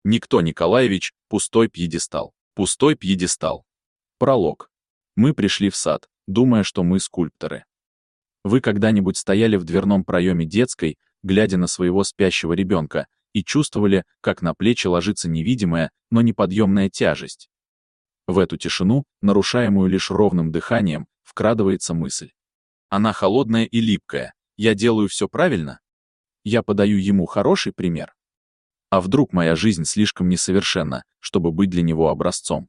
Никто Николаевич, пустой пьедестал. Пустой пьедестал. Пролог. Мы пришли в сад, думая, что мы скульпторы. Вы когда-нибудь стояли в дверном проеме детской, глядя на своего спящего ребенка, и чувствовали, как на плечи ложится невидимая, но неподъемная тяжесть? В эту тишину, нарушаемую лишь ровным дыханием, вкрадывается мысль. Она холодная и липкая. Я делаю все правильно? Я подаю ему хороший пример? А вдруг моя жизнь слишком несовершенна, чтобы быть для него образцом?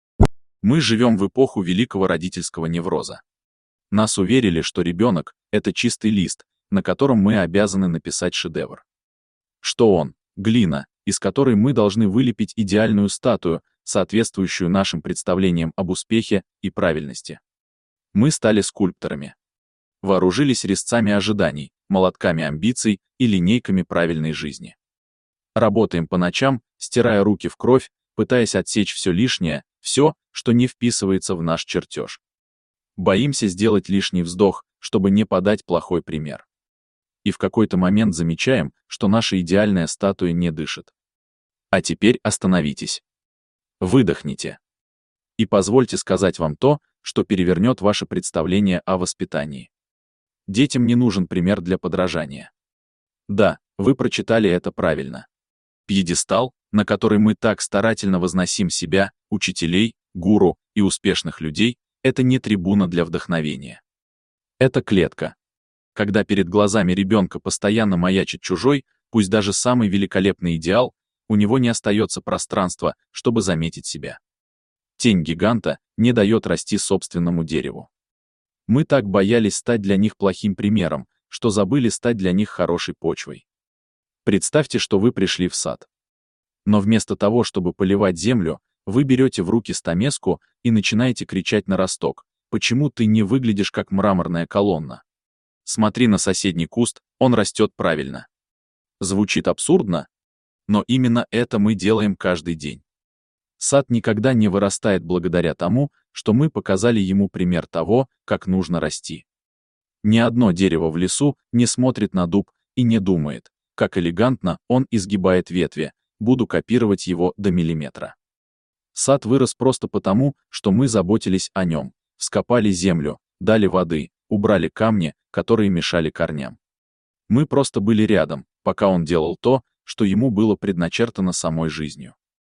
Мы живем в эпоху великого родительского невроза. Нас уверили, что ребенок — это чистый лист, на котором мы обязаны написать шедевр. Что он — глина, из которой мы должны вылепить идеальную статую, соответствующую нашим представлениям об успехе и правильности. Мы стали скульпторами. Вооружились резцами ожиданий, молотками амбиций и линейками правильной жизни. Работаем по ночам, стирая руки в кровь, пытаясь отсечь все лишнее, все, что не вписывается в наш чертеж. Боимся сделать лишний вздох, чтобы не подать плохой пример. И в какой-то момент замечаем, что наша идеальная статуя не дышит. А теперь остановитесь. Выдохните. И позвольте сказать вам то, что перевернет ваше представление о воспитании. Детям не нужен пример для подражания. Да, вы прочитали это правильно. Пьедестал, на который мы так старательно возносим себя, учителей, гуру и успешных людей, это не трибуна для вдохновения. Это клетка. Когда перед глазами ребенка постоянно маячит чужой, пусть даже самый великолепный идеал, у него не остается пространства, чтобы заметить себя. Тень гиганта не дает расти собственному дереву. Мы так боялись стать для них плохим примером, что забыли стать для них хорошей почвой. Представьте, что вы пришли в сад. Но вместо того, чтобы поливать землю, вы берете в руки стамеску и начинаете кричать на росток: «Почему ты не выглядишь как мраморная колонна? Смотри на соседний куст, он растет правильно». Звучит абсурдно? Но именно это мы делаем каждый день. Сад никогда не вырастает благодаря тому, что мы показали ему пример того, как нужно расти. Ни одно дерево в лесу не смотрит на дуб и не думает, как элегантно он изгибает ветви, буду копировать его до миллиметра. Сад вырос просто потому, что мы заботились о нем, вскопали землю, дали воды, убрали камни, которые мешали корням. Мы просто были рядом, пока он делал то, что ему было предначертано самой жизнью.